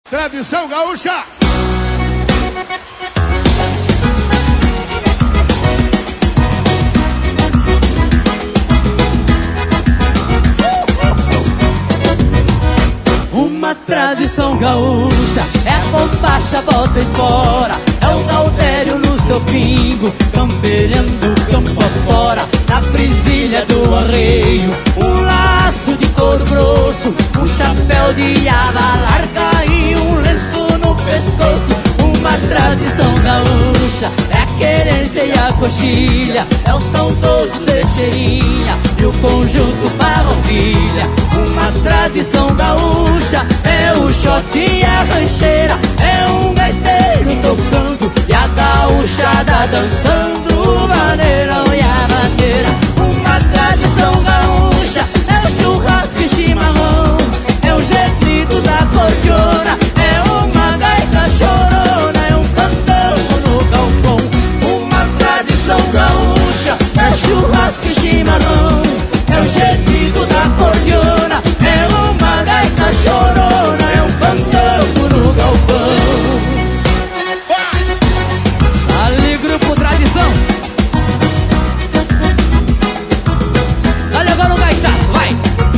Tradição gaúcha. Uma tradição gaúcha é a bombacha, bota espora, é o Galdério no seu pingo, campeirando campo afora, na presilha do arreio, um laço de couro grosso, um chapéu de aba larga e um lenço no pescoço. Uma tradição gaúcha é a querência e a coxilha, é o saudoso Teixeirinha e o conjunto Farroupilha. Uma tradição gaúcha é o shot e a rancheira, é um gaiteiro tocando e a gaúchada dançando o maneirão e a maneira. Uma tradição gaúcha é o churrasco e chimarrão, é o gemido da cordiona, é uma gaita chorona, é um fandango no galpão. Uma tradição gaúcha é churrasco e chimarrão, é o gemido da cordiona, é uma gaita chorona, é um fandango no galpão. Ali, grupo Tradição. Dá-lhe agora um gaitaço, vai!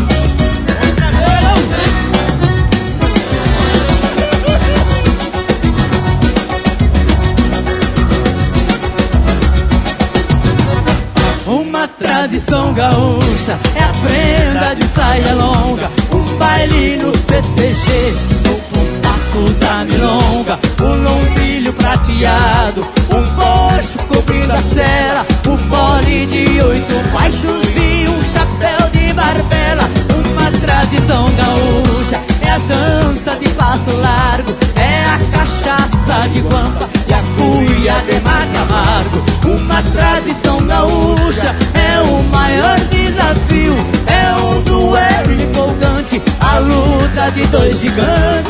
Uma tradição gaúcha é a prenda de saia longa, um baile no CTG, o compasso da milonga, um lombilho prateado, um coxo cobrindo a cera, um fole de 8 baixos e um chapéu de barbela. Uma tradição gaúcha é a dança de passo largo, é a cachaça de guampa e a cuia de mate amargo. Uma tradição gaúcha é o maior desafio, é um duelo empolgante, a luta de dois gigantes.